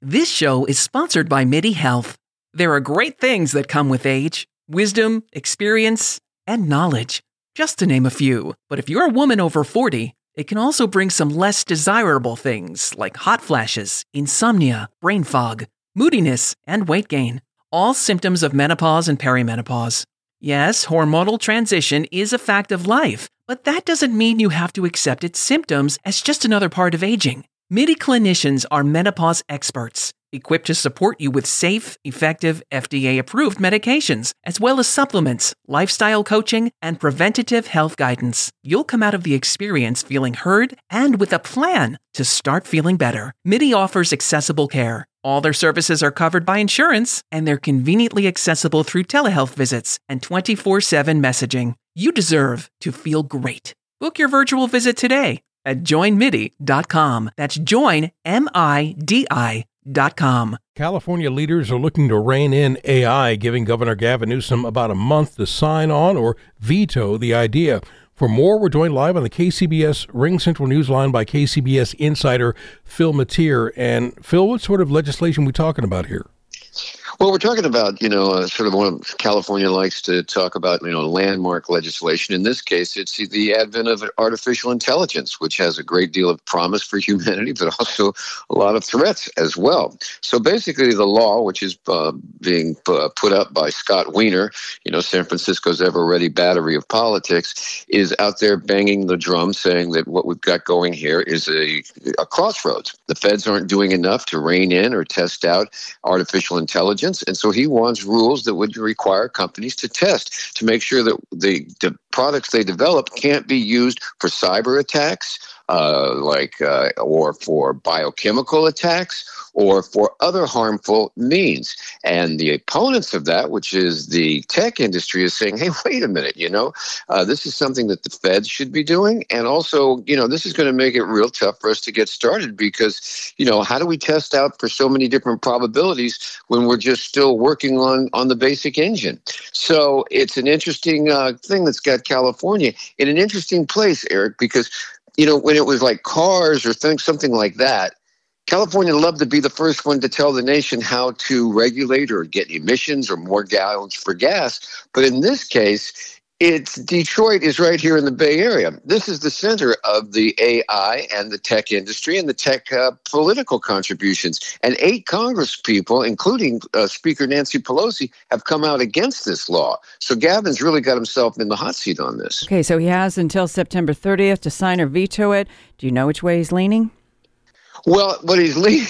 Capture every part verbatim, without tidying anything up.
This show is sponsored by MIDI Health. There are great things that come with age: wisdom, experience, and knowledge, just to name a few. But if you're a woman over forty, it can also bring some less desirable things like hot flashes, insomnia, brain fog, moodiness, and weight gain, all symptoms of menopause and perimenopause. Yes, hormonal transition is a fact of life, but that doesn't mean you have to accept its symptoms as just another part of aging. MIDI clinicians are menopause experts, equipped to support you with safe, effective, F D A-approved medications, as well as supplements, lifestyle coaching, and preventative health guidance. You'll come out of the experience feeling heard and with a plan to start feeling better. MIDI offers accessible care. All their services are covered by insurance, and they're conveniently accessible through telehealth visits and twenty-four seven messaging. You deserve to feel great. Book your virtual visit today at join midi dot com. That's join, M I D I dot com. California leaders are looking to rein in A I, giving Governor Gavin Newsom about a month to sign on or veto the idea. For more, we're joined live on the K C B S Ring Central Newsline by K C B S insider Phil Matier. And Phil, what sort of legislation are we talking about here? Well, we're talking about, you know, uh, sort of one of California likes to talk about, you know, landmark legislation. In this case, it's the advent of artificial intelligence, which has a great deal of promise for humanity, but also a lot of threats as well. So basically, the law, which is uh, being uh, put up by Scott Wiener, you know, San Francisco's ever-ready battery of politics, is out there banging the drum, saying that what we've got going here is a, a crossroads. The feds aren't doing enough to rein in or test out artificial intelligence. And so he wants rules that would require companies to test to make sure that the, the products they develop can't be used for cyber attacks, uh, like uh, or for biochemical attacks, or for other harmful means. And the opponents of that, which is the tech industry, is saying, hey, wait a minute, you know, uh, this is something that the feds should be doing. And also, you know, this is going to make it real tough for us to get started because, you know, how do we test out for so many different probabilities when we're just still working on, on the basic engine? So it's an interesting uh, thing that's got California in an interesting place, Eric, because, you know, when it was like cars or things, something like that, California loved to be the first one to tell the nation how to regulate or get emissions or more gallons for gas. But in this case, it's Detroit is right here in the Bay Area. This is the center of the A I and the tech industry and the tech uh, political contributions. And eight Congress people, including uh, Speaker Nancy Pelosi, have come out against this law. So Gavin's really got himself in the hot seat on this. Okay, so he has until September thirtieth to sign or veto it. Do you know which way he's leaning? Well, what he's leading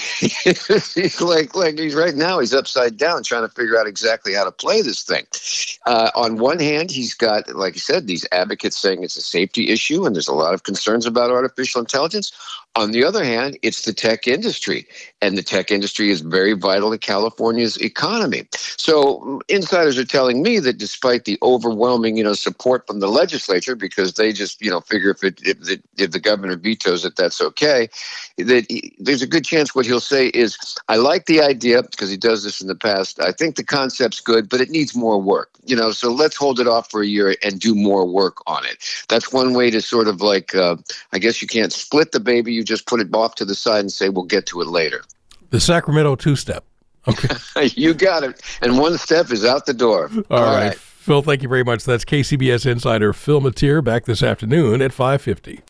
is he's like, like he's right now, he's upside down trying to figure out exactly how to play this thing. Uh, on one hand, he's got, like I said, these advocates saying it's a safety issue and there's a lot of concerns about artificial intelligence. On the other hand, it's the tech industry, and the tech industry is very vital to California's economy. So insiders are telling me that despite the overwhelming, you know, support from the legislature, because they just, you know, figure if it, if the, if the governor vetoes it, that's okay, that he, there's a good chance what he'll say is, I like the idea because he does this in the past. I think the concept's good, but it needs more work, you know, so let's hold it off for a year and do more work on it. That's one way to sort of like, uh, I guess you can't split the baby. You just put it off to the side and say, we'll get to it later. The Sacramento two-step. Okay. You got it. And one step is out the door. All, All right. right. Phil, thank you very much. That's K C B S insider Phil Matier back this afternoon at five fifty.